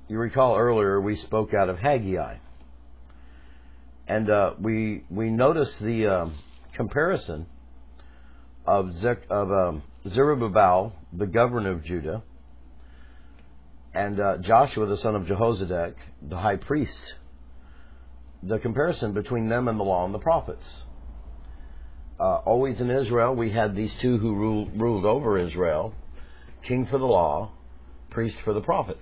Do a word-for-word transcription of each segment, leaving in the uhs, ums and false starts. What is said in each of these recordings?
you recall earlier we spoke out of Haggai. And uh, we we noticed the um, comparison of, Zech, of um, Zerubbabel, the governor of Judah, and uh, Joshua, the son of Jehozadak, the high priest. The comparison between them and the law and the prophets. Uh, always in Israel, we had these two who ruled, ruled over Israel, king for the law, priest for the prophets.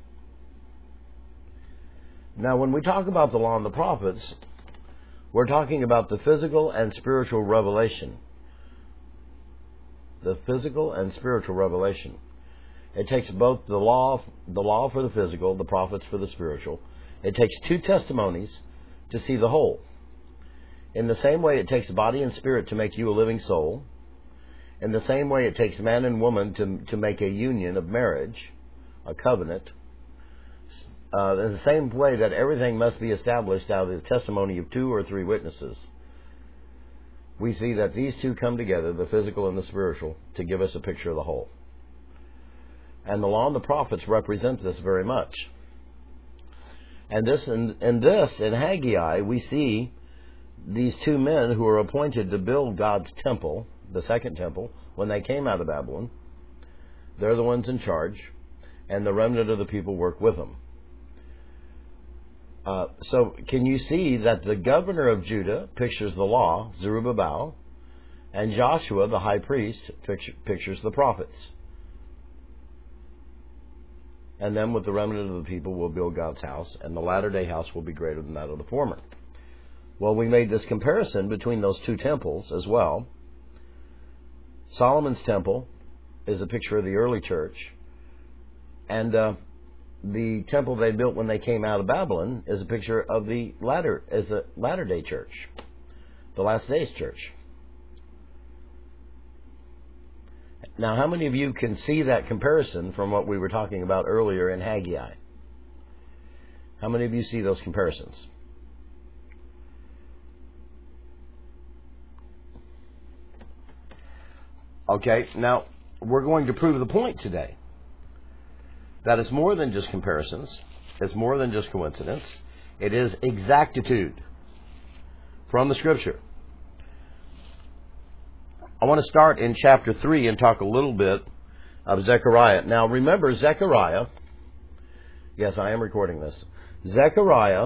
Now, when we talk about the law and the prophets, we're talking about the physical and spiritual revelation. The physical and spiritual revelation. It takes both the law, the law for the physical, the prophets for the spiritual. It takes two testimonies to see the whole. In the same way it takes body and spirit to make you a living soul, in the same way it takes man and woman to, to make a union of marriage, a covenant, uh, in the same way that everything must be established out of the testimony of two or three witnesses, we see that these two come together, the physical and the spiritual, to give us a picture of the whole. And the law and the prophets represent this very much. And this, in, in this, in Haggai, we see these two men who are appointed to build God's temple, the second temple, when they came out of Babylon. They're the ones in charge, and the remnant of the people work with them. Uh, so can you see that the governor of Judah pictures the law, Zerubbabel, and Joshua, the high priest, picture, pictures the prophets? And then with the remnant of the people will build God's house, and the latter-day house will be greater than that of the former. Well, we made this comparison between those two temples as well. Solomon's temple is a picture of the early church, and uh, the temple they built when they came out of Babylon is a picture of the latter, as a latter-day church, the last days church. Now, how many of you can see that comparison from what we were talking about earlier in Haggai? How many of you see those comparisons? Okay, now we're going to prove the point today. That it's more than just comparisons. It's more than just coincidence. It is exactitude from the Scripture. I want to start in chapter three and talk a little bit of Zechariah. Now remember, Zechariah, yes, I am recording this. Zechariah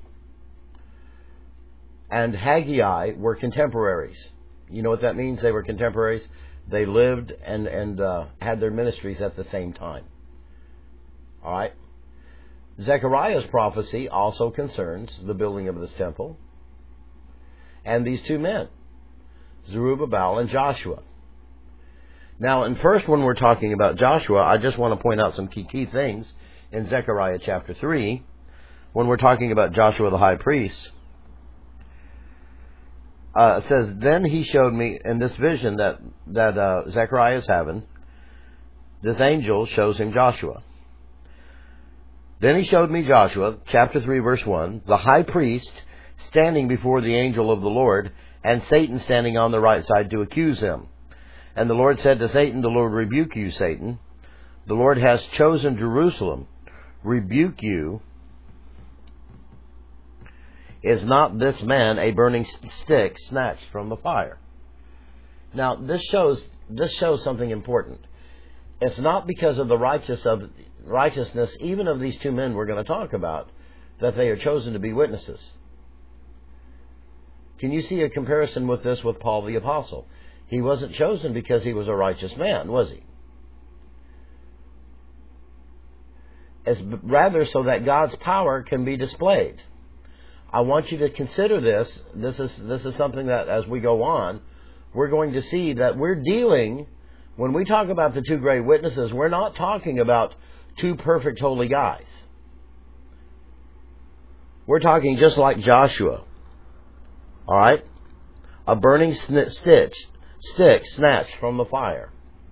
and Haggai were contemporaries. You know what that means? They were contemporaries. They lived and, and uh, had their ministries at the same time. All right? Zechariah's prophecy also concerns the building of this temple and these two men, Zerubbabel and Joshua. Now, and first, when we're talking about Joshua, I just want to point out some key, key things in Zechariah chapter three. When we're talking about Joshua the high priest, uh, it says, then he showed me in this vision that, that uh, Zechariah is having, this angel shows him Joshua. Then he showed me Joshua, chapter three, verse one, the high priest standing before the angel of the Lord, and Satan standing on the right side to accuse him. And the Lord said to Satan, the Lord rebuke you, Satan. The Lord has chosen Jerusalem. Rebuke you. Is not this man a burning stick snatched from the fire? Now, this shows this shows something important. It's not because of the righteous of, righteousness, even of these two men we're going to talk about, that they are chosen to be witnesses. Can you see a comparison with this with Paul the Apostle? He wasn't chosen because he was a righteous man, was he? It's rather so that God's power can be displayed. I want you to consider this. This is this is something that as we go on, we're going to see that we're dealing, when we talk about the two great witnesses, we're not talking about two perfect holy guys. We're talking just like Joshua. All right? A burning stick, stick snatched from the fire.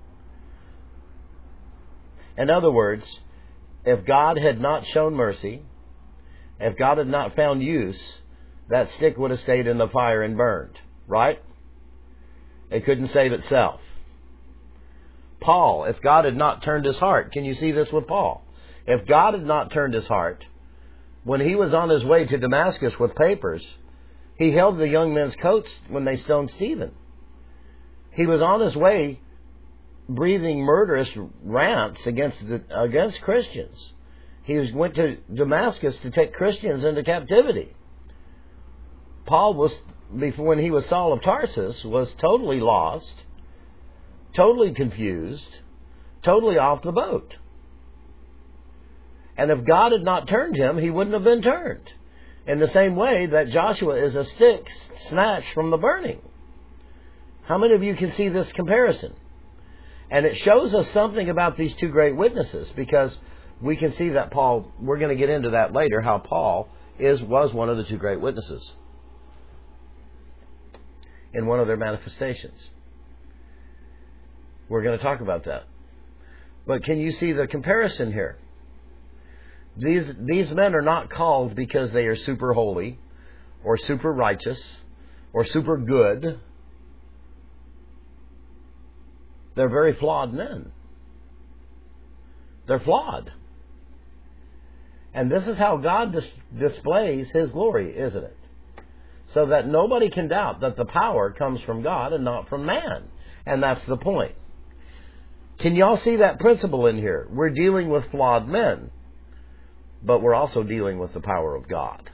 In other words, if God had not shown mercy, if God had not found use, that stick would have stayed in the fire and burned. Right? It couldn't save itself. Paul, if God had not turned his heart, can you see this with Paul? If God had not turned his heart, when he was on his way to Damascus with papers, he held the young men's coats when they stoned Stephen. He was on his way breathing murderous rants against the, against Christians. He was, went to Damascus to take Christians into captivity. Paul was, before when he was Saul of Tarsus, was totally lost, totally confused, totally off the boat. And if God had not turned him, he wouldn't have been turned. In the same way that Joshua is a stick snatched from the burning. How many of you can see this comparison? And it shows us something about these two great witnesses, because we can see that Paul, we're going to get into that later, how Paul is was one of the two great witnesses in one of their manifestations. We're going to talk about that. But can you see the comparison here? These these men are not called because they are super holy or super righteous or super good. They're very flawed men. They're flawed. And this is how God dis- displays His glory, isn't it? So that nobody can doubt that the power comes from God and not from man. And that's the point. Can y'all see that principle in here? We're dealing with flawed men, but we're also dealing with the power of God.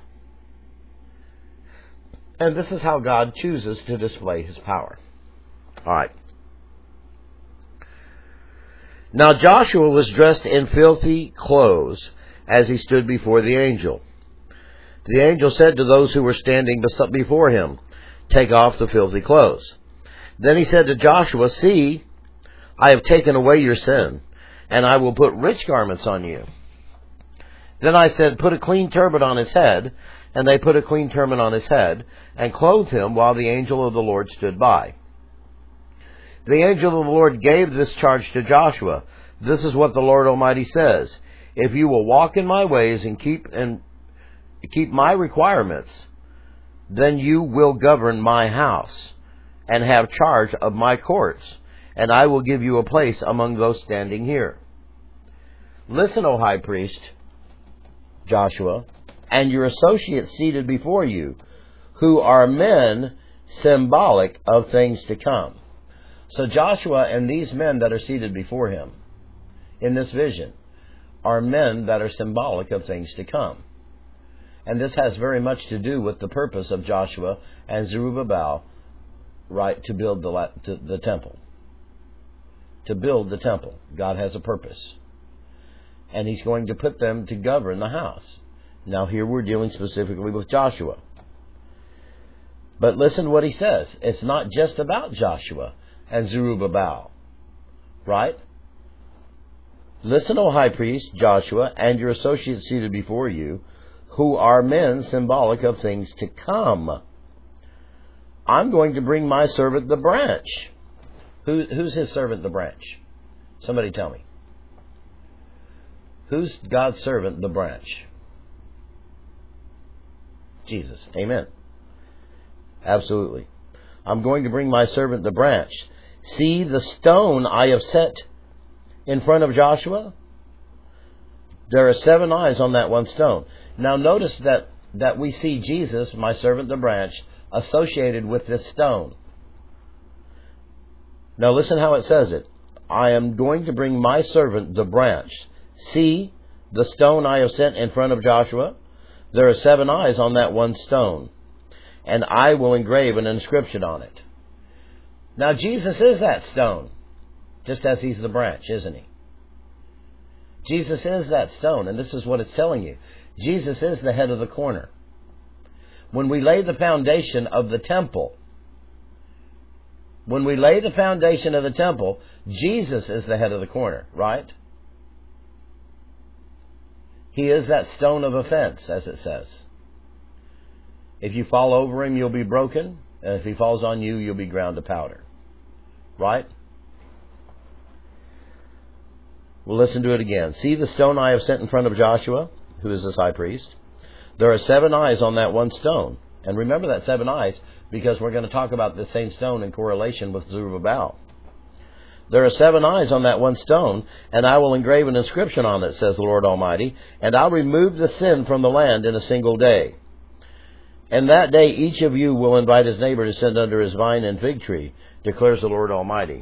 And this is how God chooses to display His power. All right. Now Joshua was dressed in filthy clothes as he stood before the angel. The angel said to those who were standing before him, "Take off the filthy clothes." Then he said to Joshua, "See, I have taken away your sin, and I will put rich garments on you." Then I said, "Put a clean turban on his head." And they put a clean turban on his head, and clothed him while the angel of the Lord stood by. The angel of the Lord gave this charge to Joshua. "This is what the Lord Almighty says. If you will walk in my ways and keep and keep my requirements, then you will govern my house and have charge of my courts, and I will give you a place among those standing here. Listen, O high priest Joshua, and your associates seated before you, who are men symbolic of things to come." So Joshua and these men that are seated before him in this vision are men that are symbolic of things to come. And this has very much to do with the purpose of Joshua and Zerubbabel, right, to build the, to the temple. To build the temple. God has a purpose. And He's going to put them to govern the house. Now here we're dealing specifically with Joshua. But listen to what he says. It's not just about Joshua and Zerubbabel. Right? "Listen, O high priest Joshua, and your associates seated before you, who are men symbolic of things to come. I'm going to bring my servant the branch." Who, who's His servant the branch? Somebody tell me. Who's God's servant the branch? Jesus. Amen. Absolutely. "I'm going to bring my servant the branch. See the stone I have set in front of Joshua? There are seven eyes on that one stone." Now notice that, that we see Jesus, my servant the branch, associated with this stone. Now listen how it says it. "I am going to bring my servant the branch. See the stone I have set in front of Joshua? There are seven eyes on that one stone, and I will engrave an inscription on it." Now Jesus is that stone, just as He's the branch, isn't He? Jesus is that stone, and this is what it's telling you. Jesus is the head of the corner. When we lay the foundation of the temple, when we lay the foundation of the temple, Jesus is the head of the corner, right? He is that stone of offense, as it says. If you fall over Him, you'll be broken, and if He falls on you, you'll be ground to powder. Right? Well, listen to it again. "See the stone I have set in front of Joshua," who is this high priest. "There are seven eyes on that one stone." And remember that seven eyes, because we're going to talk about the same stone in correlation with Zerubbabel. There are seven eyes on that one stone, and I will engrave an inscription on it, says the Lord Almighty, and I'll remove the sin from the land in a single day. And that day each of you will invite his neighbor to sit under his vine and fig tree, declares the Lord Almighty.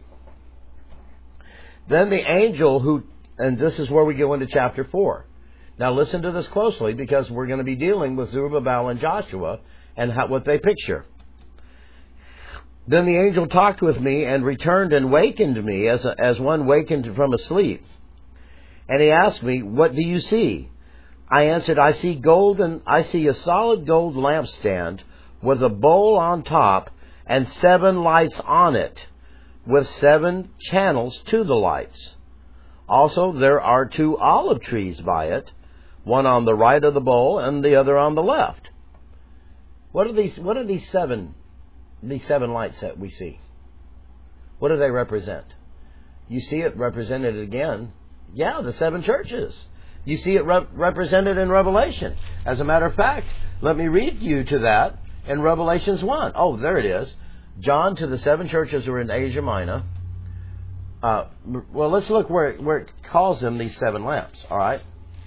Then the angel who, and this is where we go into chapter four. Now listen to this closely, because we're going to be dealing with Zerubbabel and Joshua and how, what they picture. Then the angel talked with me and returned and wakened me as, a, as one wakened from a sleep. And he asked me, what do you see? I answered, I see gold, and I see a solid gold lampstand with a bowl on top and seven lights on it, with seven channels to the lights. Also, there are two olive trees by it, one on the right of the bowl and the other on the left. What are these? What are these seven? These seven lights that we see? What do they represent? You see it represented again. Yeah, the seven churches. You see it rep- represented in Revelation. As a matter of fact, let me read you to that in Revelations one. Oh, there it is. John to the seven churches who are in Asia Minor. Uh, well, let's look where, where it calls them these seven lamps, all right?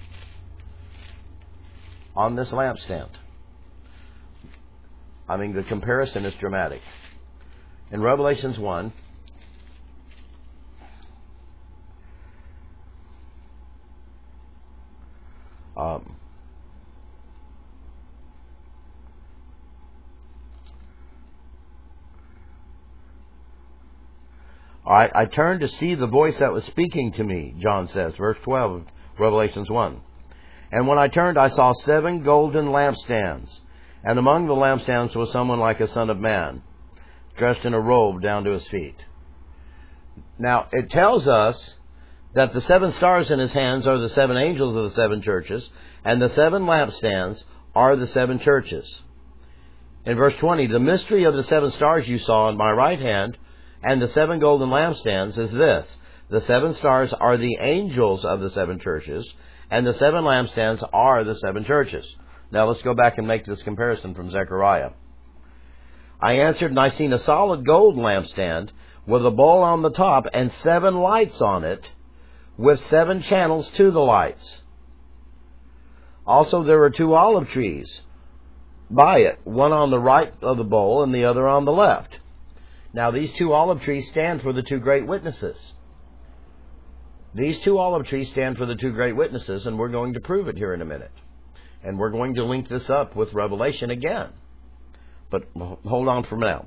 On this lampstand. I mean, the comparison is dramatic. In Revelations one, um, all right, I turned to see the voice that was speaking to me, John says, verse twelve of Revelations one. And when I turned, I saw seven golden lampstands. And among the lampstands was someone like a son of man, dressed in a robe down to his feet. Now, it tells us that the seven stars in his hands are the seven angels of the seven churches, and the seven lampstands are the seven churches. In verse twenty, the mystery of the seven stars you saw in my right hand and the seven golden lampstands is this. The seven stars are the angels of the seven churches, and the seven lampstands are the seven churches. Now let's go back and make this comparison from Zechariah. I answered, and I seen a solid gold lampstand with a bowl on the top and seven lights on it, with seven channels to the lights. Also there were two olive trees by it, one on the right of the bowl and the other on the left. Now these two olive trees stand for the two great witnesses. These two olive trees stand for the two great witnesses, and we're going to prove it here in a minute. And we're going to link this up with Revelation again. But hold on for now.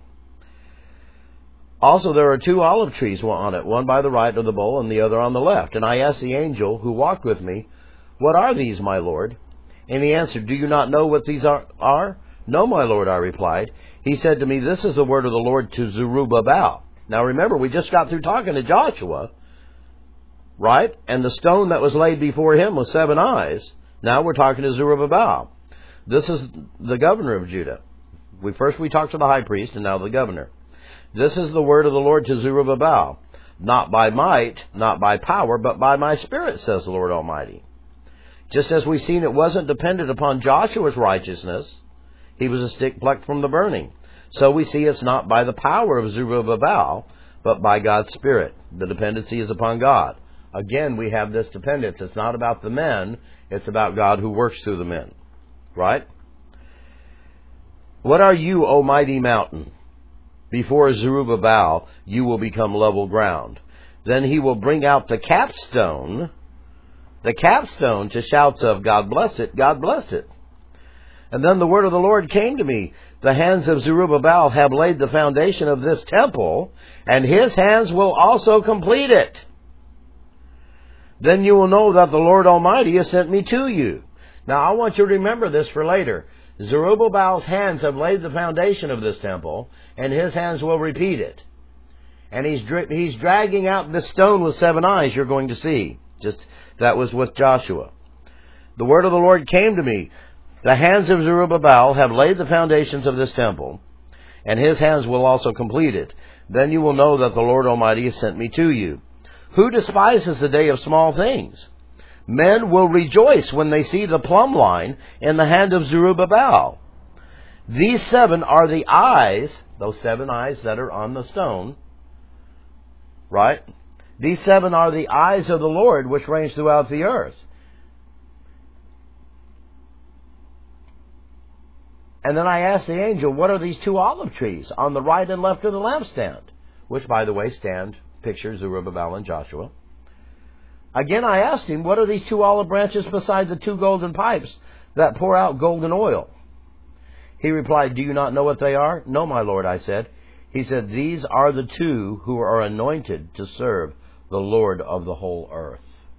Also, there are two olive trees on it, one by the right of the bowl and the other on the left. And I asked the angel who walked with me, what are these, my Lord? And he answered, do you not know what these are? are? No, my Lord, I replied. He said to me, this is the word of the Lord to Zerubbabel. Now remember, we just got through talking to Joshua, right? And the stone that was laid before him was seven eyes. Now we're talking to Zerubbabel. This is the governor of Judah. We first we talked to the high priest, and now the governor. This is the word of the Lord to Zerubbabel. Not by might, not by power, but by my spirit, says the Lord Almighty. Just as we've seen, it wasn't dependent upon Joshua's righteousness. He was a stick plucked from the burning. So we see it's not by the power of Zerubbabel, but by God's Spirit. The dependency is upon God. Again, we have this dependence. It's not about the men. It's about God who works through the men. Right? What are you, O mighty mountain? Before Zerubbabel, you will become level ground. Then he will bring out the capstone, the capstone to shouts of God bless it, God bless it. And then the word of the Lord came to me. The hands of Zerubbabel have laid the foundation of this temple, and his hands will also complete it. Then you will know that the Lord Almighty has sent me to you. Now I want you to remember this for later. Zerubbabel's hands have laid the foundation of this temple, and his hands will repeat it. And he's he's dragging out this stone with seven eyes you're going to see. Just that was with Joshua. The word of the Lord came to me. The hands of Zerubbabel have laid the foundations of this temple, and his hands will also complete it. Then you will know that the Lord Almighty has sent me to you. Who despises the day of small things? Men will rejoice when they see the plumb line in the hand of Zerubbabel. These seven are the eyes, those seven eyes that are on the stone, right? These seven are the eyes of the Lord which range throughout the earth. And then I asked the angel, what are these two olive trees on the right and left of the lampstand? Which, by the way, stand, picture Zerubbabel and Joshua. Again, I asked him, what are these two olive branches beside the two golden pipes that pour out golden oil? He replied, do you not know what they are? No, my Lord, I said. He said, these are the two who are anointed to serve the Lord of the whole earth.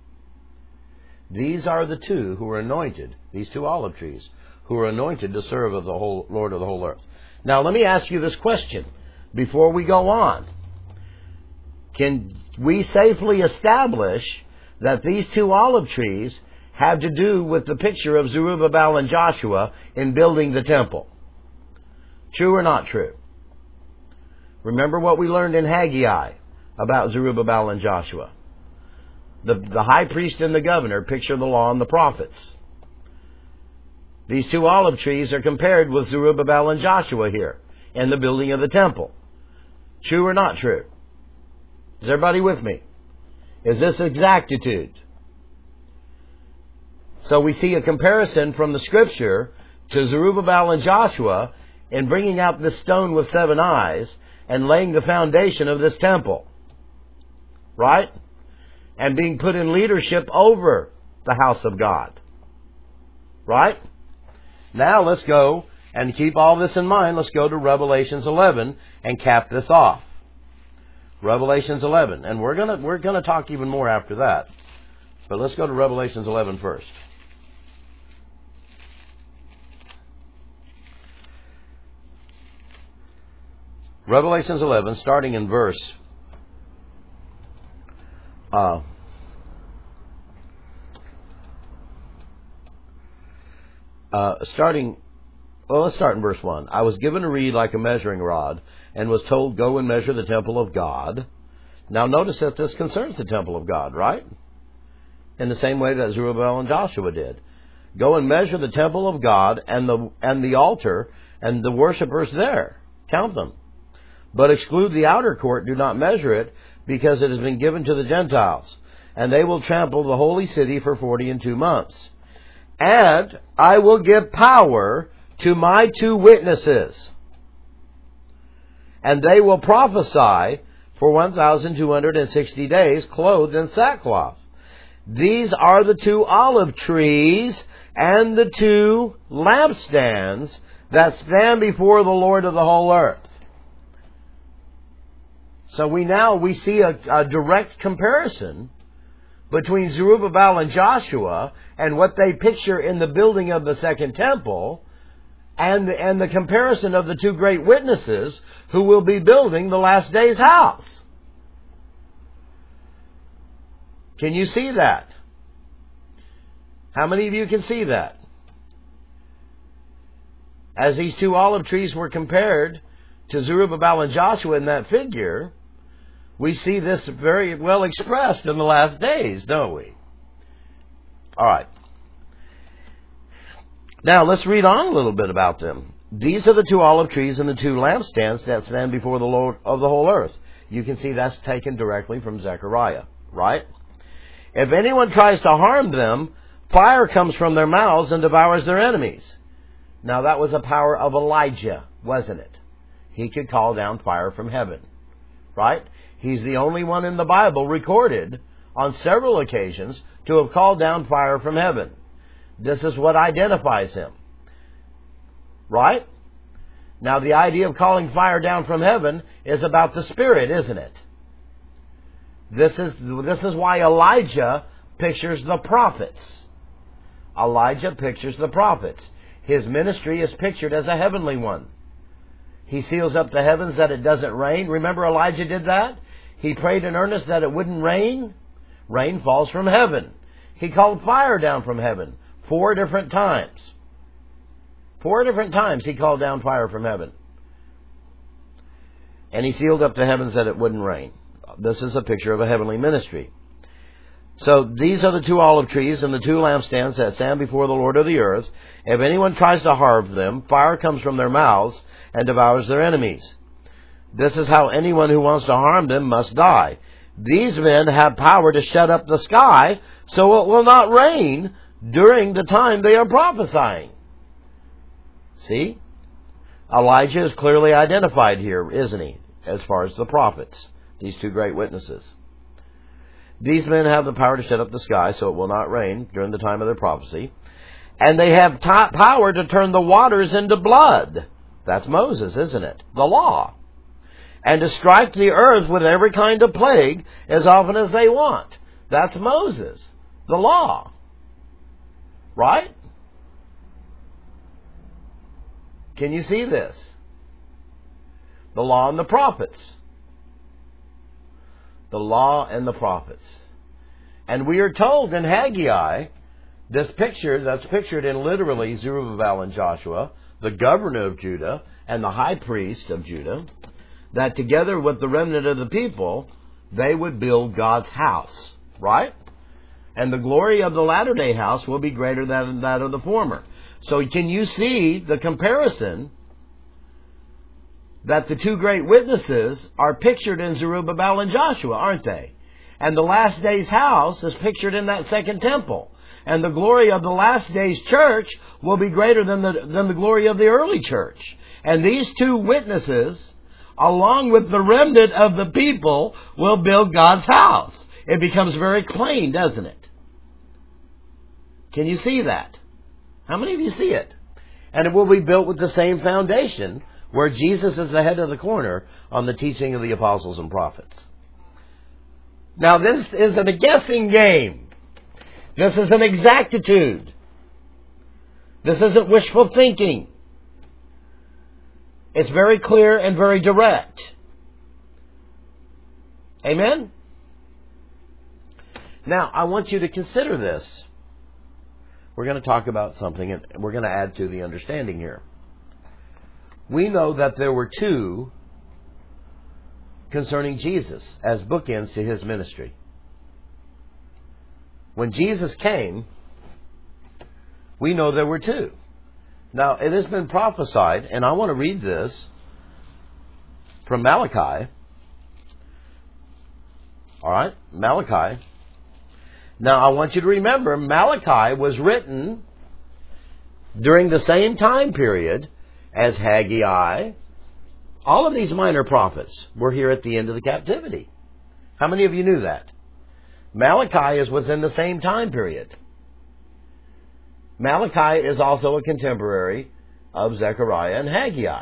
These are the two who are anointed, these two olive trees, who are anointed to serve of the whole Lord of the whole earth. Now, let me ask you this question before we go on. Can we safely establish that these two olive trees have to do with the picture of Zerubbabel and Joshua in building the temple? True or not true? Remember what we learned in Haggai about Zerubbabel and Joshua. The, the high priest and the governor picture the law and the prophets. These two olive trees are compared with Zerubbabel and Joshua here in the building of the temple. True or not true? Is everybody with me? Is this exactitude? So we see a comparison from the Scripture to Zerubbabel and Joshua in bringing out this stone with seven eyes and laying the foundation of this temple. Right? And being put in leadership over the house of God. Right? Now let's go, and keep all this in mind, let's go to Revelations eleven and cap this off. Revelations eleven. And we're gonna we're gonna talk even more after that. But let's go to Revelations eleven first. Revelations eleven, starting in verse uh, uh, starting, well, let's start in verse one. I was given a reed like a measuring rod, and was told, go and measure the temple of God. Now notice that this concerns the temple of God, right? In the same way that Zerubbabel and Joshua did. Go and measure the temple of God and the and the altar and the worshipers there. Count them. But exclude the outer court, do not measure it, because it has been given to the Gentiles, and they will trample the holy city for forty and two months. And I will give power to my two witnesses, and they will prophesy for one thousand two hundred sixty days, clothed in sackcloth. These are the two olive trees and the two lampstands that stand before the Lord of the whole earth. So we now we see a, a direct comparison between Zerubbabel and Joshua and what they picture in the building of the second temple, and the, and the comparison of the two great witnesses who will be building the last day's house. Can you see that? How many of you can see that? As these two olive trees were compared to Zerubbabel and Joshua in that figure, we see this very well expressed in the last days, don't we? All right. Now, let's read on a little bit about them. These are the two olive trees and the two lampstands that stand before the Lord of the whole earth. You can see that's taken directly from Zechariah, right? If anyone tries to harm them, fire comes from their mouths and devours their enemies. Now, that was a power of Elijah, wasn't it? He could call down fire from heaven, right? He's the only one in the Bible recorded on several occasions to have called down fire from heaven. This is what identifies him. Right? Now, the idea of calling fire down from heaven is about the Spirit, isn't it? This is, this is why Elijah pictures the prophets. Elijah pictures the prophets. His ministry is pictured as a heavenly one. He seals up the heavens that it doesn't rain. Remember Elijah did that? He prayed in earnest that it wouldn't rain. Rain falls from heaven. He called fire down from heaven four different times. Four different times he called down fire from heaven. And he sealed up the heavens that it wouldn't rain. This is a picture of a heavenly ministry. So these are the two olive trees and the two lampstands that stand before the Lord of the earth. If anyone tries to harm them, fire comes from their mouths and devours their enemies. This is how anyone who wants to harm them must die. These men have power to shut up the sky so it will not rain during the time they are prophesying. See? Elijah is clearly identified here, isn't he? As far as the prophets, these two great witnesses. These men have the power to shut up the sky so it will not rain during the time of their prophecy. And they have t- power to turn the waters into blood. That's Moses, isn't it? The law. And to strike the earth with every kind of plague as often as they want. That's Moses. The law. Right? Can you see this? The law and the prophets. The law and the prophets. And we are told in Haggai, this picture that's pictured in literally Zerubbabel and Joshua, the governor of Judah and the high priest of Judah, that together with the remnant of the people, they would build God's house. Right? And the glory of the latter-day house will be greater than that of the former. So can you see the comparison that the two great witnesses are pictured in Zerubbabel and Joshua, aren't they? And the last day's house is pictured in that second temple. And the glory of the last day's church will be greater than the, than the glory of the early church. And these two witnesses, along with the remnant of the people, will build God's house. It becomes very plain, doesn't it? Can you see that? How many of you see it? And it will be built with the same foundation, where Jesus is the head of the corner on the teaching of the apostles and prophets. Now this isn't a guessing game. This is an exactitude. This isn't wishful thinking. It's very clear and very direct. Amen? Now, I want you to consider this. We're going to talk about something, and we're going to add to the understanding here. We know that there were two concerning Jesus as bookends to his ministry. When Jesus came, we know there were two. Now, it has been prophesied, and I want to read this from Malachi. All right, Malachi. Now, I want you to remember, Malachi was written during the same time period as Haggai. All of these minor prophets were here at the end of the captivity. How many of you knew that? Malachi is within the same time period. Malachi is also a contemporary of Zechariah and Haggai.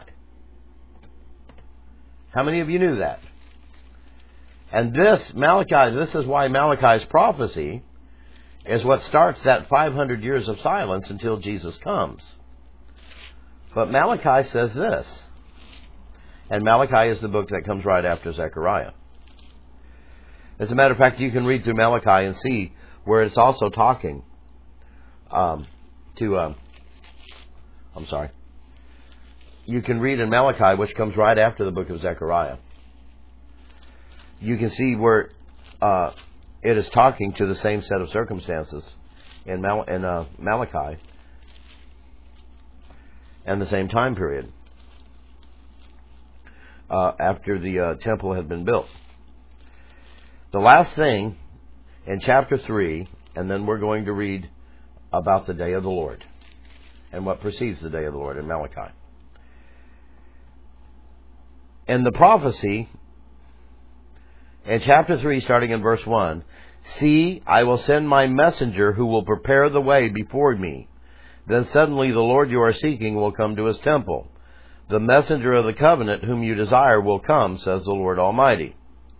How many of you knew that? And this, Malachi, this is why Malachi's prophecy is what starts that five hundred years of silence until Jesus comes. But Malachi says this. And Malachi is the book that comes right after Zechariah. As a matter of fact, you can read through Malachi and see where it's also talking um, to, um, I'm sorry. You can read in Malachi, which comes right after the book of Zechariah. You can see where uh, it is talking to the same set of circumstances in, Mal- in uh, Malachi and the same time period uh, after the uh, temple had been built. The last thing in chapter three, and then we're going to read about the day of the Lord and what precedes the day of the Lord in Malachi. In the prophecy, in chapter three, starting in verse one, "See, I will send my messenger who will prepare the way before me. Then suddenly the Lord you are seeking will come to his temple. The messenger of the covenant whom you desire will come, says the Lord Almighty."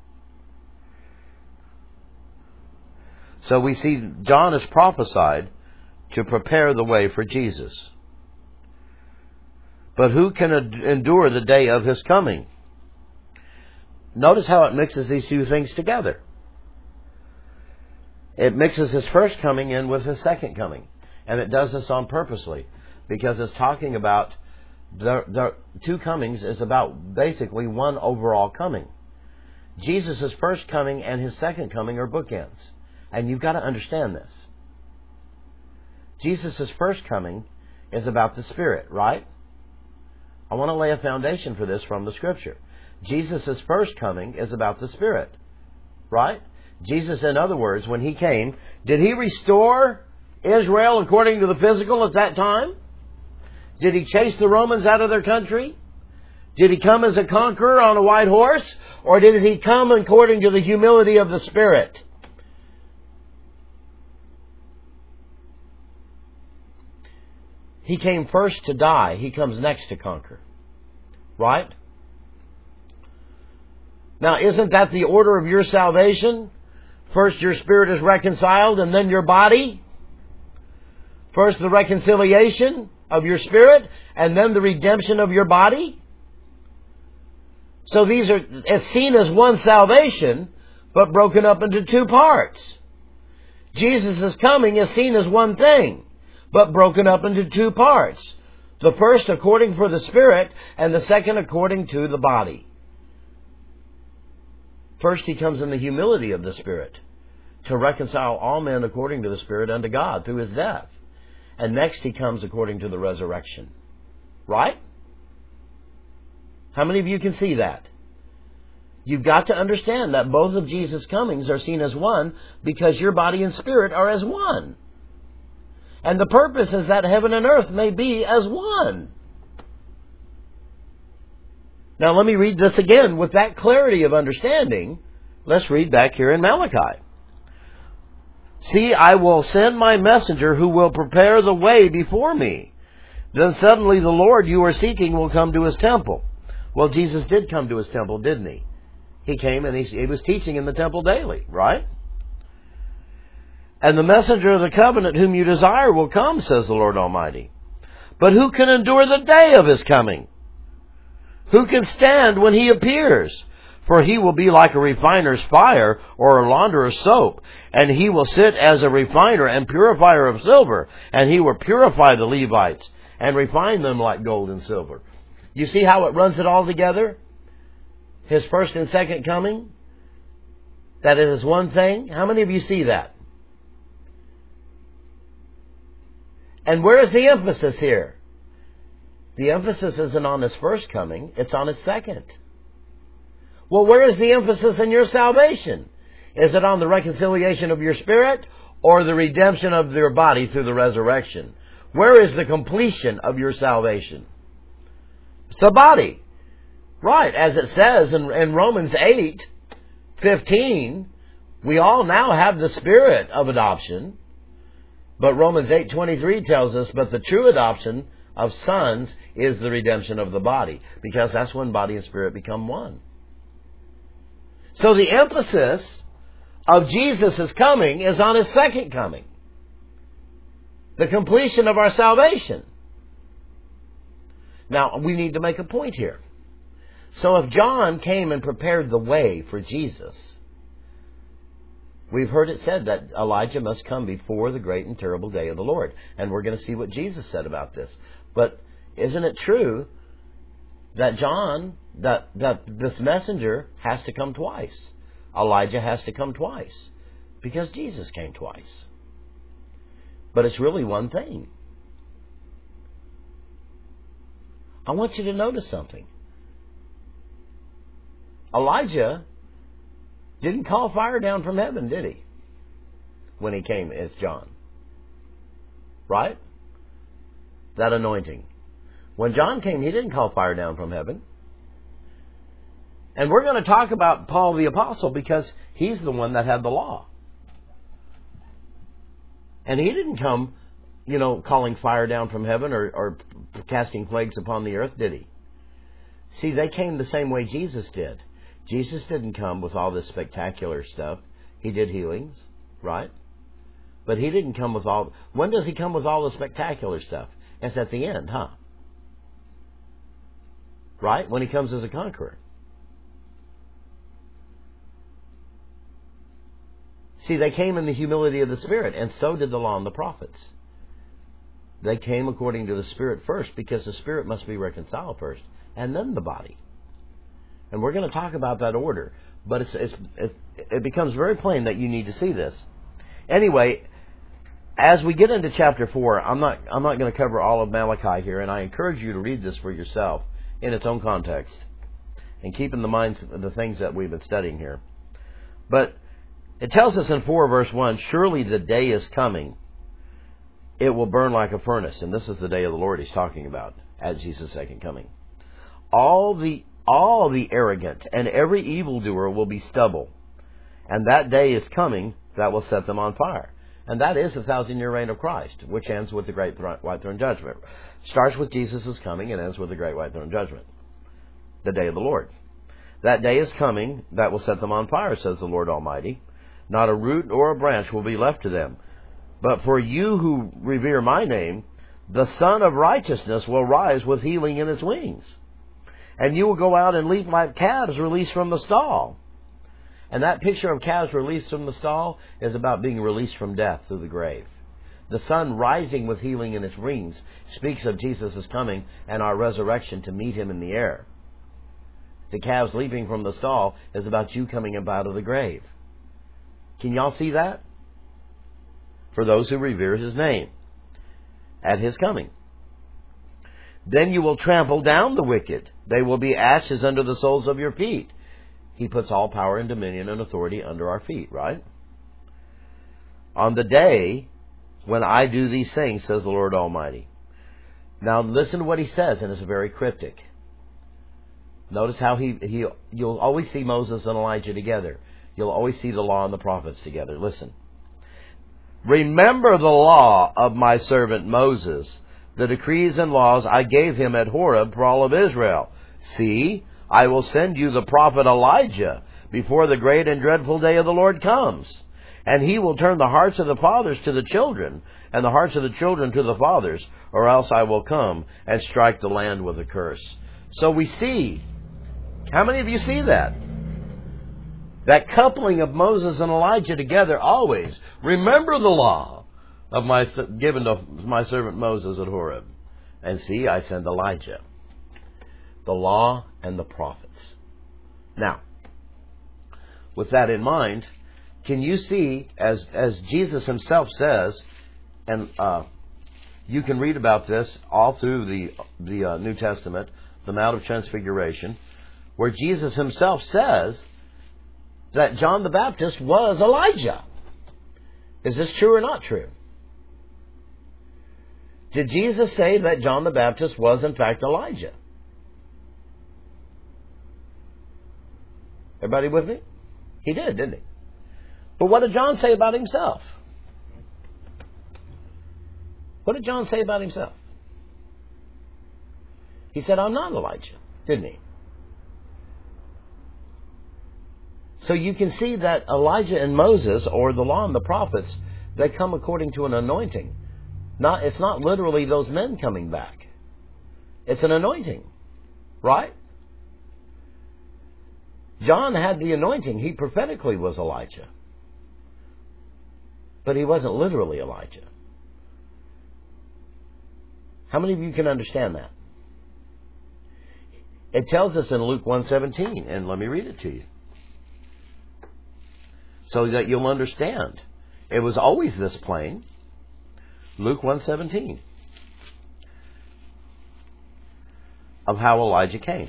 So we see John is prophesied to prepare the way for Jesus. But who can endure the day of his coming? Notice how it mixes these two things together. It mixes his first coming in with his second coming. And it does this on purposely, because it's talking about the, the two comings is about basically one overall coming. Jesus' first coming and his second coming are bookends. And you've got to understand this. Jesus' first coming is about the Spirit, right? I want to lay a foundation for this from the Scripture. Jesus' first coming is about the Spirit, Right? Jesus, in other words, when He came, did He restore Israel according to the physical at that time? Did He chase the Romans out of their country? Did He come as a conqueror on a white horse? Or did He come according to the humility of the Spirit? He came first to die. He comes next to conquer. Right? Now, isn't that the order of your salvation? First your spirit is reconciled and then your body. First the reconciliation of your spirit and then the redemption of your body. So these are, it's seen as one salvation, but broken up into two parts. Jesus' coming is seen as one thing, but broken up into two parts. The first according for the Spirit, and the second according to the body. First He comes in the humility of the Spirit, to reconcile all men according to the Spirit unto God through His death. And next He comes according to the resurrection. Right? How many of you can see that? You've got to understand that both of Jesus' comings are seen as one, because your body and spirit are as one. And the purpose is that heaven and earth may be as one. Now let me read this again with that clarity of understanding. Let's read back here in Malachi. See, I will send my messenger who will prepare the way before me. Then suddenly the Lord you are seeking will come to His temple. Well, Jesus did come to His temple, didn't He? He came and he, he was teaching in the temple daily, right? And the messenger of the covenant whom you desire will come, says the Lord Almighty. But who can endure the day of His coming? Who can stand when He appears? For He will be like a refiner's fire or a launderer's soap. And He will sit as a refiner and purifier of silver. And He will purify the Levites and refine them like gold and silver. You see how it runs it all together? His first and second coming? That it is one thing? How many of you see that? And where is the emphasis here? The emphasis isn't on His first coming, it's on His second. Well, where is the emphasis in your salvation? Is it on the reconciliation of your spirit or the redemption of your body through the resurrection? Where is the completion of your salvation? It's the body. Right, as it says in, in Romans eight fifteen, we all now have the spirit of adoption. But Romans eight twenty-three tells us, but the true adoption of sons is the redemption of the body. Because that's when body and spirit become one. So the emphasis of Jesus' coming is on His second coming. The completion of our salvation. Now, we need to make a point here. So if John came and prepared the way for Jesus, we've heard it said that Elijah must come before the great and terrible day of the Lord. And we're going to see what Jesus said about this. But isn't it true that John, that, that this messenger has to come twice? Elijah has to come twice. Because Jesus came twice. But it's really one thing. I want you to notice something. Elijah didn't call fire down from heaven, did he? When he came as John. Right? That anointing. When John came, he didn't call fire down from heaven. And we're going to talk about Paul the Apostle because he's the one that had the law. And he didn't come, you know, calling fire down from heaven or, or casting plagues upon the earth, did he? See, they came the same way Jesus did. Jesus didn't come with all this spectacular stuff. He did healings, right? But He didn't come with all... When does He come with all the spectacular stuff? It's at the end, huh? Right? When He comes as a conqueror. See, they came in the humility of the Spirit, and so did the law and the prophets. They came according to the Spirit first, because the Spirit must be reconciled first, and then the body. And we're going to talk about that order. But it's, it's, it, it becomes very plain that you need to see this. Anyway, as we get into chapter four, I'm not, I'm not going to cover all of Malachi here, and I encourage you to read this for yourself in its own context. And keep in the mind the things that we've been studying here. But It tells us in four verse one, surely the day is coming. It will burn like a furnace. And this is the day of the Lord he's talking about at Jesus' second coming. All the, all the arrogant and every evildoer will be stubble. And that day is coming that will set them on fire. And that is the thousand-year reign of Christ, which ends with the great white throne judgment. Starts with Jesus' coming and ends with the great white throne judgment. The day of the Lord. That day is coming that will set them on fire, says the Lord Almighty. Not a root or a branch will be left to them. But for you who revere my name, the Son of Righteousness will rise with healing in his wings. And you will go out and leap like calves released from the stall. And that picture of calves released from the stall is about being released from death through the grave. The Son rising with healing in his wings speaks of Jesus' coming and our resurrection to meet him in the air. The calves leaping from the stall is about you coming up out of the grave. Can y'all see that? For those who revere his name at his coming. Then you will trample down the wicked. They will be ashes under the soles of your feet. He puts all power and dominion and authority under our feet, right? On the day when I do these things, says the Lord Almighty. Now listen to what he says, and it's very cryptic. Notice how he, he you'll always see Moses and Elijah together. You'll always see the law and the prophets together. Listen. Remember the law of my servant Moses, the decrees and laws I gave him at Horeb for all of Israel. See, I will send you the prophet Elijah before the great and dreadful day of the Lord comes. And he will turn the hearts of the fathers to the children, and the hearts of the children to the fathers, or else I will come and strike the land with a curse. So we see, how many of you see that? That coupling of Moses and Elijah together always. Remember the law of my given to my servant Moses at Horeb. And see, I send Elijah. The law and the prophets. Now, with that in mind, can you see, as as Jesus himself says, and uh, you can read about this all through the the uh, New Testament, the Mount of Transfiguration, where Jesus himself says that John the Baptist was Elijah. Is this true or not true? Did Jesus say that John the Baptist was in fact Elijah? Everybody with me? He did, didn't he? But what did John say about himself? What did John say about himself? He said, I'm not Elijah, didn't he? So you can see that Elijah and Moses, or the law and the prophets, they come according to an anointing. Not, it's not literally those men coming back. It's an anointing, right? John had the anointing. He prophetically was Elijah. But he wasn't literally Elijah. How many of you can understand that? It tells us in Luke one seventeen, and let me read it to you, so that you'll understand. It was always this plain. Luke one seventeen, of how Elijah came.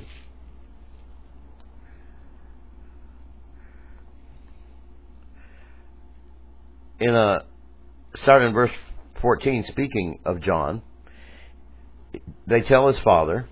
In a starting in verse fourteen, speaking of John, they tell his father,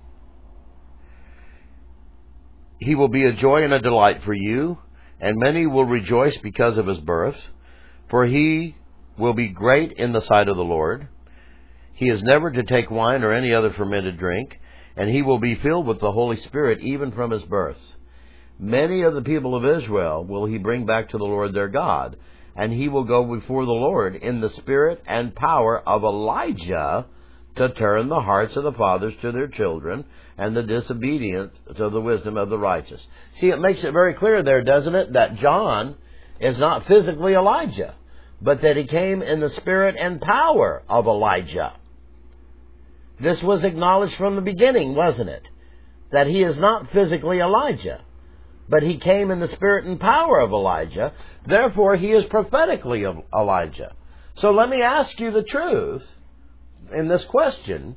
he will be a joy and a delight for you, and many will rejoice because of his birth, for he will be great in the sight of the Lord. He is never to take wine or any other fermented drink, and he will be filled with the Holy Spirit even from his birth. Many of the people of Israel will he bring back to the Lord their God, and he will go before the Lord in the spirit and power of Elijah to turn the hearts of the fathers to their children and the disobedient to the wisdom of the righteous. See, it makes it very clear there, doesn't it, that John is not physically Elijah, but that he came in the spirit and power of Elijah. This was acknowledged from the beginning, wasn't it? That he is not physically Elijah, but he came in the spirit and power of Elijah. Therefore, he is prophetically of Elijah. So let me ask you the truth in this question.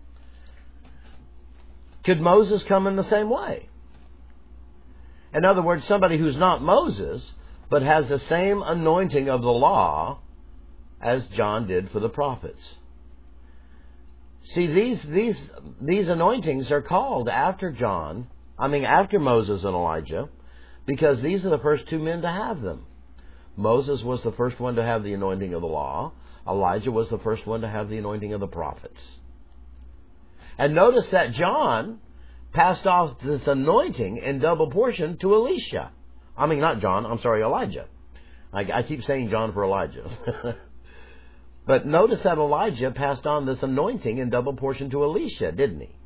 Could Moses come in the same way? In other words, somebody who's not Moses but has the same anointing of the law as John did for the prophets. See, these these these anointings are called after John, I mean after Moses and Elijah, because these are the first two men to have them. Moses was the first one to have the anointing of the law. Elijah was the first one to have the anointing of the prophets. And notice that John passed off this anointing in double portion to Elisha. I mean, not John, I'm sorry, Elijah. I, I keep saying John for Elijah. But notice that Elijah passed on this anointing in double portion to Elisha, didn't he?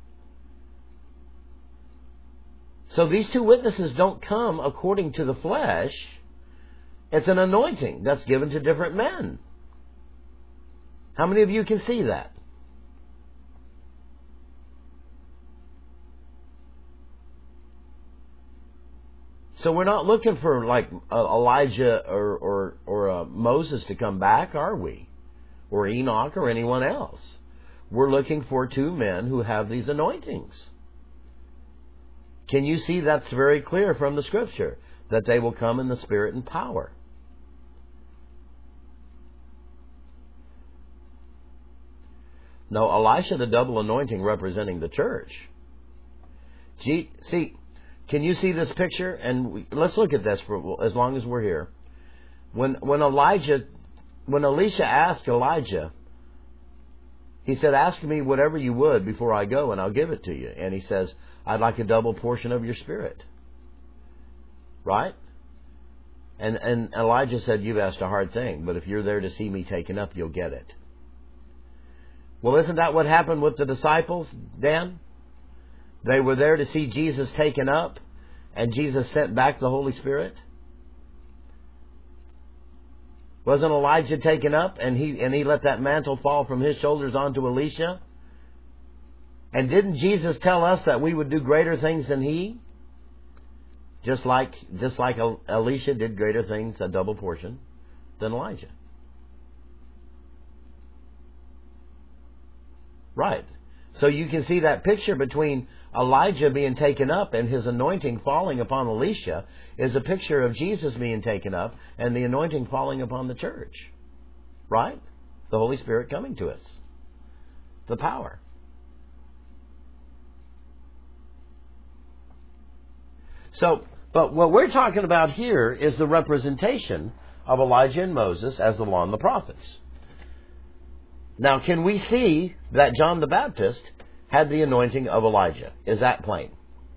So these two witnesses don't come according to the flesh. It's an anointing that's given to different men. How many of you can see that? So we're not looking for like uh, Elijah or or, or uh, Moses to come back, are we? Or Enoch or anyone else. We're looking for two men who have these anointings. Can you see that's very clear from the Scripture, that they will come in the Spirit and power? No, Elisha, the double anointing representing the church. Gee, see, can you see this picture? And we, let's look at this for as long as we're here. When when Elijah, when Elisha asked Elijah, he said, "Ask me whatever you would before I go, and I'll give it to you." And he says, "I'd like a double portion of your spirit." Right? And and Elijah said, "You've asked a hard thing, but if you're there to see me taken up, you'll get it." Well, isn't that what happened with the disciples, Dan? They were there to see Jesus taken up, and Jesus sent back the Holy Spirit. Wasn't Elijah taken up, and he and he let that mantle fall from his shoulders onto Elisha? And didn't Jesus tell us that we would do greater things than he? Just like just like Elisha did greater things, a double portion, than Elijah. Right. So you can see that picture between Elijah being taken up and his anointing falling upon Elisha is a picture of Jesus being taken up and the anointing falling upon the church. Right? The Holy Spirit coming to us. The power. So, but what we're talking about here is the representation of Elijah and Moses as the law and the prophets. Now, can we see that John the Baptist had the anointing of Elijah? Is that plain?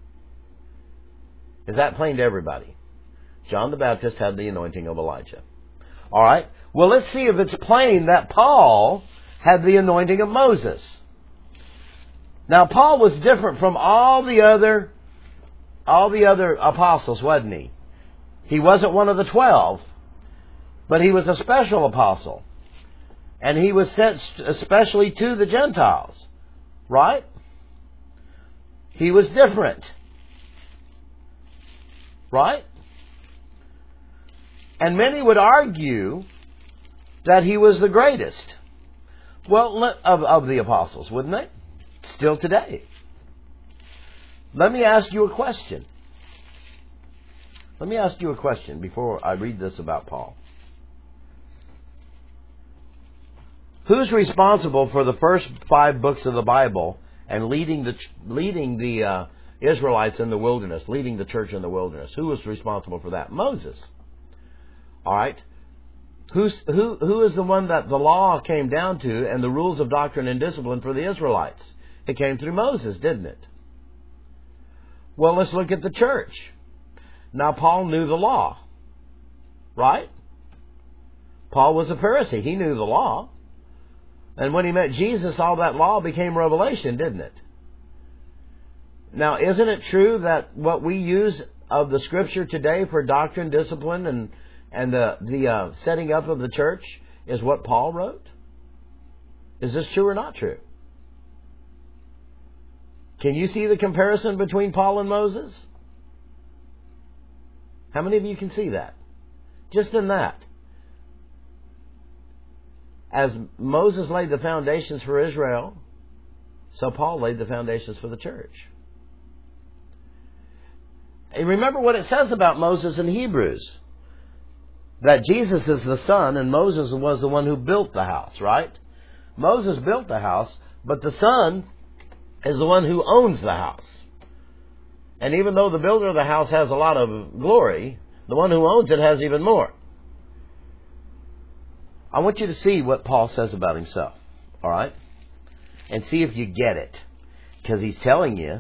Is that plain to everybody? John the Baptist had the anointing of Elijah. All right. Well, let's see if it's plain that Paul had the anointing of Moses. Now, Paul was different from all the other all the other apostles, wasn't he? He wasn't one of the twelve, but he was a special apostle. And he was sent especially to the Gentiles. Right? He was different. Right? And many would argue that he was the greatest. Well, of, of the apostles, wouldn't they? Still today. Let me ask you a question. Let me ask you a question before I read this about Paul. Who's responsible for the first five books of the Bible and leading the leading the uh, Israelites in the wilderness, leading the church in the wilderness? Who was responsible for that? Moses. All right. Who's, who who is the one that the law came down to and the rules of doctrine and discipline for the Israelites? It came through Moses, didn't it? Well, let's look at the church. Now, Paul knew the law, right? Paul was a Pharisee. He knew the law. And when he met Jesus, all that law became revelation, didn't it? Now, isn't it true that what we use of the Scripture today for doctrine, discipline, and and the the uh, setting up of the church is what Paul wrote? Is this true or not true? Can you see the comparison between Paul and Moses? How many of you can see that? Just in that. As Moses laid the foundations for Israel, so Paul laid the foundations for the church. And remember what it says about Moses in Hebrews. that Jesus is the Son and Moses was the one who built the house, right? Moses built the house, but the Son is the one who owns the house. And even though the builder of the house has a lot of glory, the one who owns it has even more. I want you to see what Paul says about himself, all right? And see if you get it. Because he's telling you,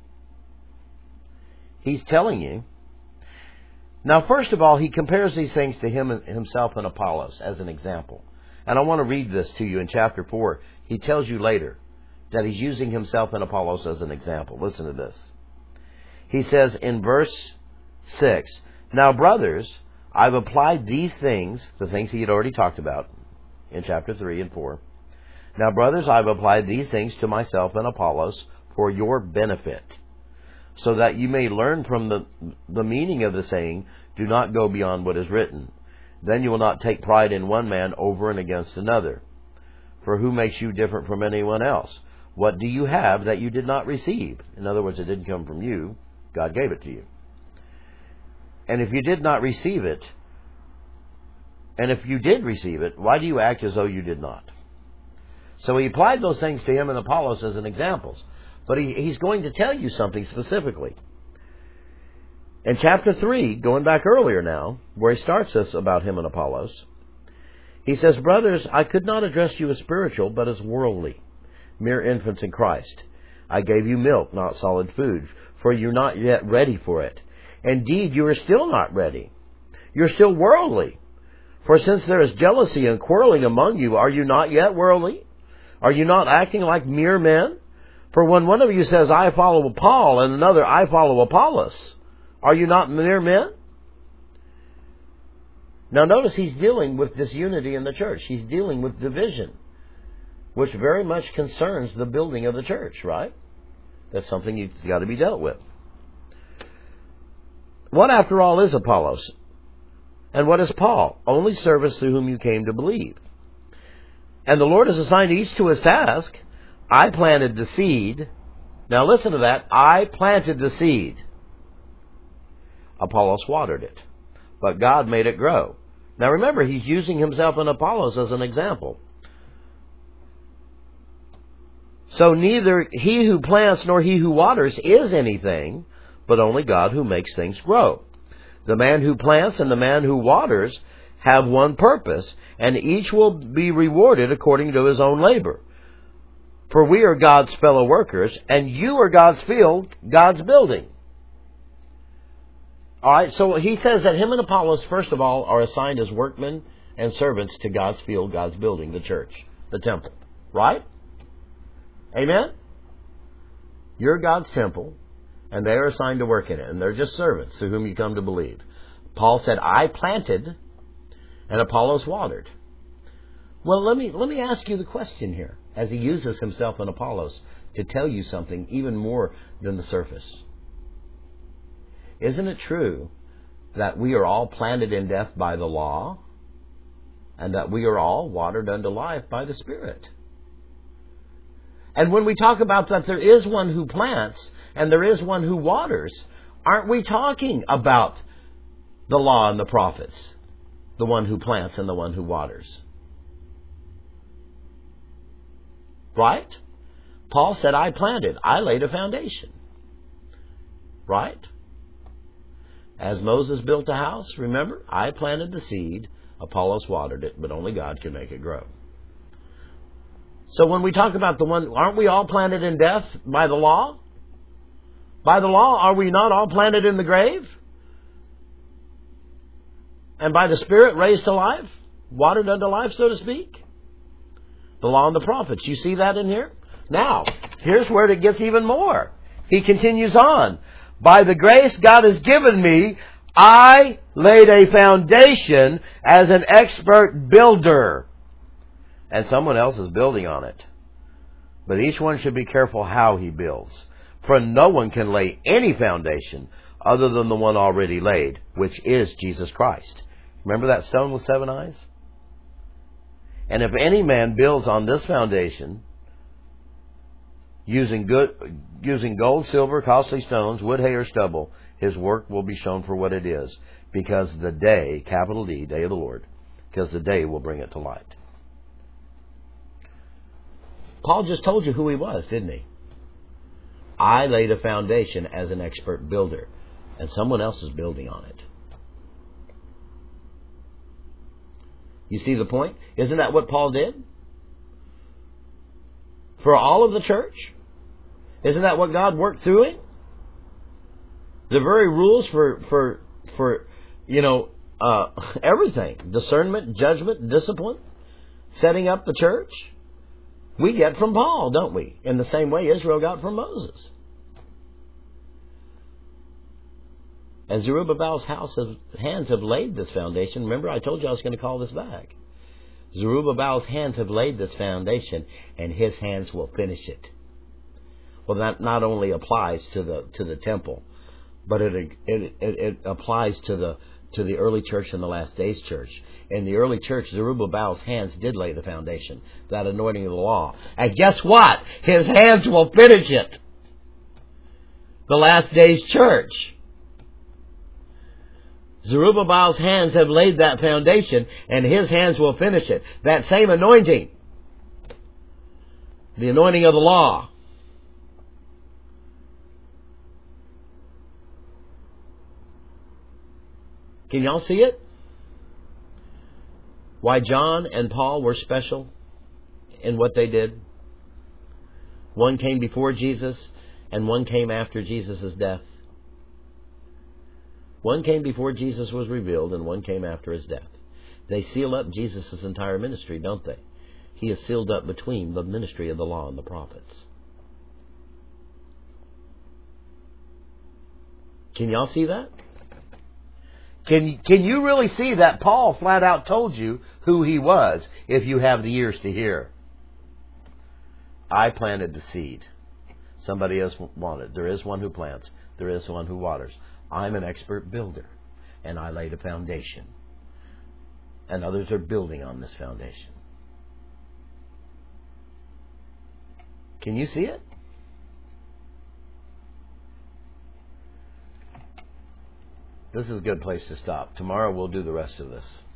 he's telling you. Now, first of all, he compares these things to him himself and Apollos as an example. And I want to read this to you in chapter four. He tells you later that he's using himself and Apollos as an example. Listen to this. He says in verse six, "Now, brothers, I've applied these things," the things he had already talked about in chapter three and four. "Now, brothers, I've applied these things to myself and Apollos for your benefit, so that you may learn from the, the meaning of the saying, 'Do not go beyond what is written.' Then you will not take pride in one man over and against another. For who makes you different from anyone else? What do you have that you did not receive?" In other words, it didn't come from you. God gave it to you. "And if you did not receive it, and if you did receive it, why do you act as though you did not?" So he applied those things to him and Apollos as an examples. But he, he's going to tell you something specifically. In chapter three, going back earlier now, where he starts this about him and Apollos, he says, "Brothers, I could not address you as spiritual, but as worldly, mere infants in Christ. I gave you milk, not solid food, for you're not yet ready for it. Indeed, you are still not ready. You're still worldly. For since there is jealousy and quarreling among you, are you not yet worldly? Are you not acting like mere men? For when one of you says, 'I follow Paul,' and another, 'I follow Apollos,' are you not mere men?" Now notice he's dealing with disunity in the church. He's dealing with division, which very much concerns the building of the church, right? That's something that's got to be dealt with. What, after all, is Apollos? And what is Paul? Only servants through whom you came to believe. And the Lord has assigned each to his task. I planted the seed. Now listen to that. I planted the seed. Apollos watered it. But God made it grow. Now remember, he's using himself and Apollos as an example. So neither he who plants nor he who waters is anything, but only God who makes things grow. The man who plants and the man who waters have one purpose, and each will be rewarded according to his own labor. For we are God's fellow workers, and you are God's field, God's building. All right, so he says that him and Apollos, first of all, are assigned as workmen and servants to God's field, God's building, the church, the temple. Right? Amen? You're God's temple, and they are assigned to work in it, and they're just servants to whom you come to believe. Paul said, "I planted, and Apollos watered." Well, let me let me ask you the question here, as he uses himself and Apollos to tell you something even more than the surface. Isn't it true that we are all planted in death by the law, and that we are all watered unto life by the Spirit? And when we talk about that there is one who plants and there is one who waters, aren't we talking about the law and the prophets? The one who plants and the one who waters. Right? Paul said, "I planted, I laid a foundation." Right? As Moses built a house, remember, I planted the seed, Apollos watered it, but only God can make it grow. So when we talk about the one, aren't we all planted in death by the law? By the law, are we not all planted in the grave? And by the Spirit raised to life? Watered unto life, so to speak? The law and the prophets. You see that in here? Now, here's where it gets even more. He continues on. "By the grace God has given me, I laid a foundation as an expert builder, and someone else is building on it. But each one should be careful how he builds. For no one can lay any foundation other than the one already laid, which is Jesus Christ." Remember that stone with seven eyes? "And if any man builds on this foundation, using good, using gold, silver, costly stones, wood, hay, or stubble, his work will be shown for what it is, because the day, capital D, day of the Lord, because the day will bring it to light. Paul just told you who he was, didn't he? I laid a foundation as an expert builder, and someone else is building on it. You see the point? Isn't that what Paul did? For all of the church? Isn't that what God worked through him? The very rules for, for, for you know, uh, everything. Discernment, judgment, discipline, setting up the church. We get from Paul, don't we? In the same way Israel got from Moses. And Zerubbabel's house of hands have laid this foundation. Remember, I told you I was going to call this back. Zerubbabel's hands have laid this foundation, and his hands will finish it. Well, that not only applies to the to the temple, but it it, it, it applies to the to the early church and the last days church. In the early church, Zerubbabel's hands did lay the foundation, that anointing of the law. And guess what? His hands will finish it. The last days church. Zerubbabel's hands have laid that foundation, and his hands will finish it. That same anointing, the anointing of the law. Can y'all see it? Why John and Paul were special in what they did? One came before Jesus, and one came after Jesus' death. One came before Jesus was revealed, and one came after his death. They seal up Jesus' entire ministry, don't they? He is sealed up between the ministry of the law and the prophets. Can y'all see that? Can, can you really see that Paul flat out told you who he was if you have the ears to hear? I planted the seed. Somebody else wanted. There is one who plants. There is one who waters. I'm an expert builder, and I laid a foundation. And others are building on this foundation. Can you see it? This is a good place to stop. Tomorrow we'll do the rest of this.